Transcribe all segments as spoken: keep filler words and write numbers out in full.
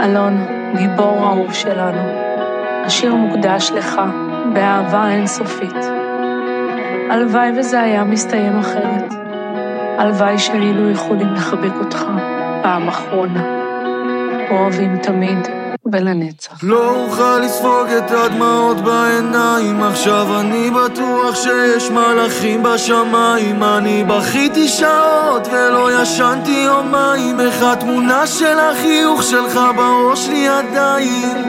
אלון, גיבור אהוב שלנו, השיר מוקדש לך באהבה אינסופית. הלוואי וזה היה מסתיים אחרת. הלוואי שהיינו יכולים לחבק אותך פעם אחרונה. אוהבים תמיד ולנצח. לא אוכל לספוג את הדמעות בעיניים, עכשיו אני בטוח שיש מלאכים בשמיים. אני בכיתי שעות ולא ישנתי יומיים, איך התמונה של החיוך שלך בראש לי עדיין.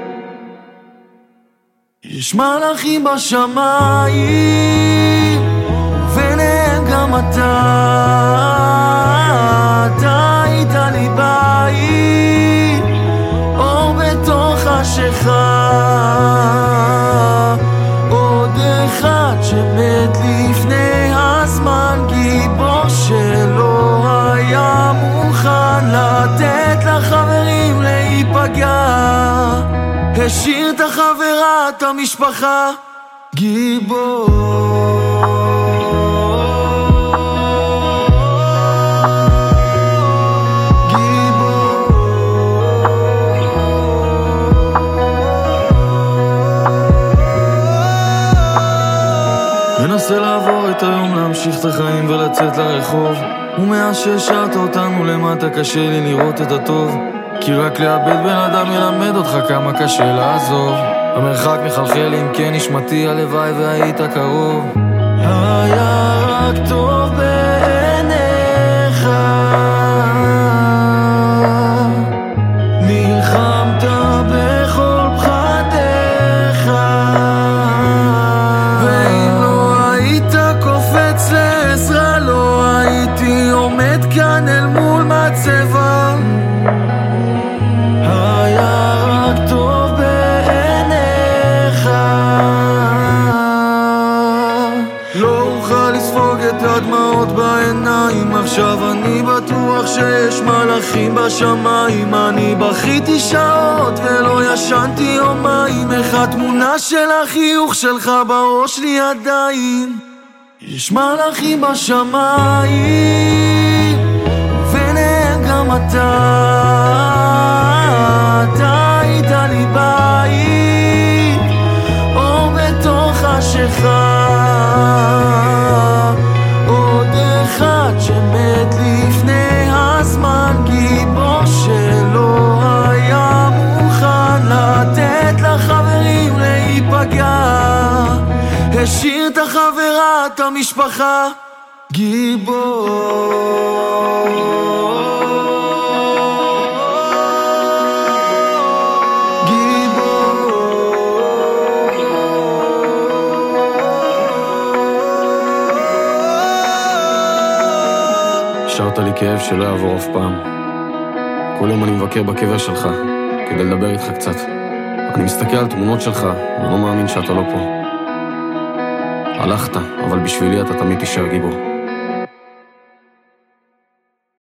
יש מלאכים בשמיים וביניהם גם אתה, אתה היית לי בית, אור בתוך חשיכה, עוד אחד שמת לפני הזמן, גיבור שלא היה מוכן לתת לחברים להיפגע, השאיר את החברה, את המשפחה, גיבור. מנסה לעבור את היום, להמשיך את החיים ולצאת לרחוב, ומאז שהשארת אותנו למטה קשה לי לראות את הטוב, כי רק לאבד בן אדם ילמד אותך כמה קשה לעזוב. המרחק מחלחל אם כן נשמתי, הלוואי והיית קרוב. היה רק טוב בעיניך, נלחמת בכל פחדיך, ואם לא היית קופץ לעזרה, לא הייתי עומד כאן אל מול מצבה. היה רק טוב בעיניך, לא אוכל לספוג את הדמעות בעיניים, עכשיו אני בטוח שיש מלאכים בשמיים. אני בכיתי שעות ולא ישנתי יומיים, איך התמונה של החיוך שלך בראש לי עדיין. יש מלאכים בשמיים וביניהם גם אתה, אתה היית לי בית, אור בתוך חשיכה, עוד אחד שמת לפני הזמן, גיבור שלא היה מוכן לתת לחברים להיפגע, השאיר את החברה, את המשפחה, גיבור. השארת לי כאב שלא יעבור אף פעם. כל יום אני מבקר בקבר שלך כדי לדבר איתך קצת. אני מסתכל על תמונות שלך ולא מאמין שאתה לא פה. הלכת, אבל בשבילי אתה תמיד תישאר גיבור.